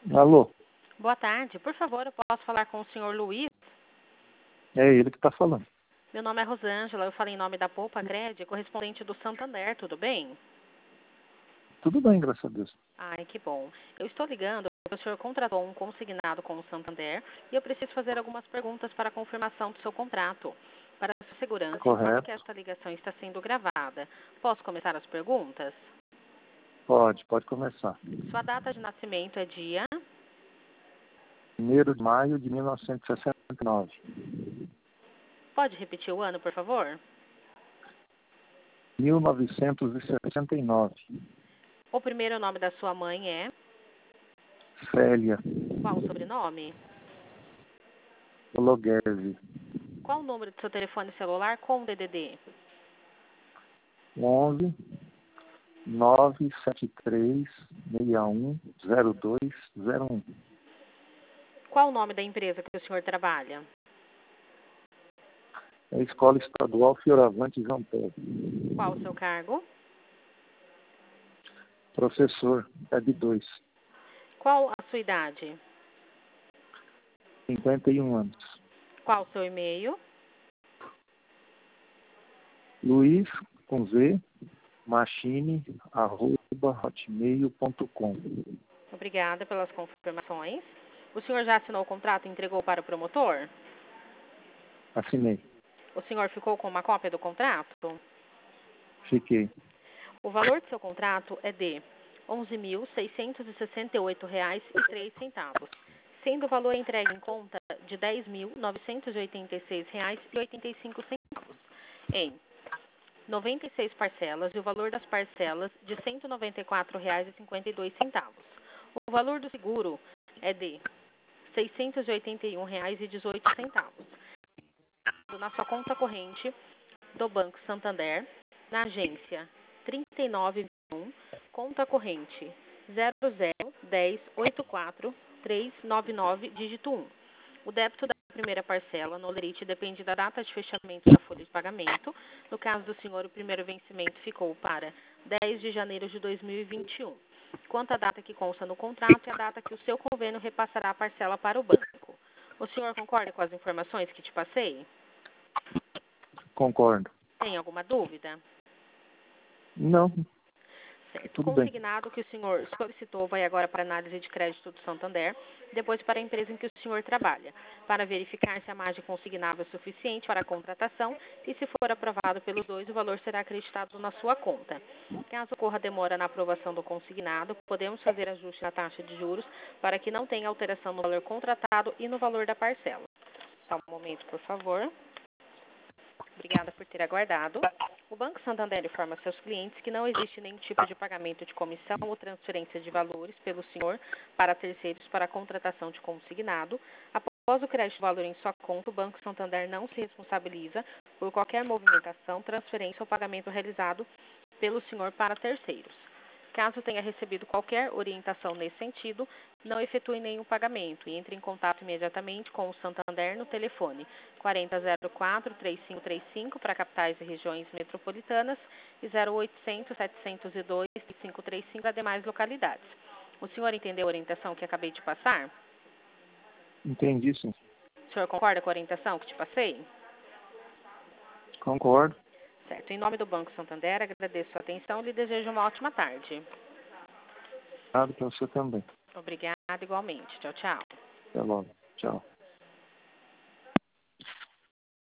Alô, Boa tarde. Por favor, eu posso falar com o senhor Luiz? é ele que está falando. Meu nome é Rosângela, eu falo em nome da Poupa Cred, correspondente do Santander, tudo bem? Tudo bem, graças a Deus. Ai, que bom. Eu estou ligando porque o senhor contratou um consignado com o Santander e eu preciso fazer algumas perguntas para a confirmação do seu contrato. Para a sua segurança, informe que Correto? esta ligação está sendo gravada. Posso começar as perguntas? Pode começar. Sua data de nascimento é dia? 1º de maio de 1969. Pode repetir o ano, por favor? 1969. O primeiro nome da sua mãe é? Célia Qual o sobrenome? Ologuese. Qual o número do seu telefone celular com o DDD? 11 973 61 0201. Qual o nome da empresa que o senhor trabalha? É a Escola Estadual Fioravante João Pedro. Qual o seu cargo? Professor, EB 2. Qual a sua idade? 51 anos. Qual o seu e-mail? Luiz, com Z, machine@hotmail.com. Obrigada pelas confirmações. O senhor já assinou o contrato e entregou para o promotor? Assinei. O senhor ficou com uma cópia do contrato? Fiquei. O valor do seu contrato é de R$ 11.668,03, sendo o valor entregue em conta de R$ 10.986,85 em 96 parcelas e o valor das parcelas de R$ 194,52. O valor do seguro é de R$ 681,18. Na sua conta corrente do Banco Santander, na agência 3921, conta corrente 001084-399, dígito 1. O débito da primeira parcela no holerite depende da data de fechamento da folha de pagamento. No caso do senhor, o primeiro vencimento ficou para 10 de janeiro de 2021. Quanto à data que consta no contrato e a data que o seu convênio repassará a parcela para o banco. O senhor concorda com as informações que te passei? Concordo. Tem alguma dúvida? Não, Certo. tudo bem. Consignado que o senhor solicitou vai agora para a análise de crédito do Santander, depois para a empresa em que o senhor trabalha, para verificar se a margem consignável é suficiente para a contratação e, se for aprovado pelos dois, o valor será acreditado na sua conta. Caso ocorra demora na aprovação do consignado, podemos fazer ajuste na taxa de juros para que não tenha alteração no valor contratado e no valor da parcela. Só um momento, por favor. Obrigada por ter aguardado. O Banco Santander informa seus clientes que não existe nenhum tipo de pagamento de comissão ou transferência de valores pelo senhor para terceiros para a contratação de consignado. Após o crédito de valor em sua conta, o Banco Santander não se responsabiliza por qualquer movimentação, transferência ou pagamento realizado pelo senhor para terceiros. Caso tenha recebido qualquer orientação nesse sentido, não efetue nenhum pagamento e entre em contato imediatamente com o Santander no telefone 4004-3535 para capitais e regiões metropolitanas e 0800-702-3535 para demais localidades. O senhor entendeu a orientação que acabei de passar? Entendi, sim. O senhor concorda com a orientação que te passei? Concordo. Certo. Em nome do Banco Santander, agradeço a sua atenção e lhe desejo uma ótima tarde. Obrigado para você também. Obrigada igualmente. Tchau, tchau. Até logo. Tchau.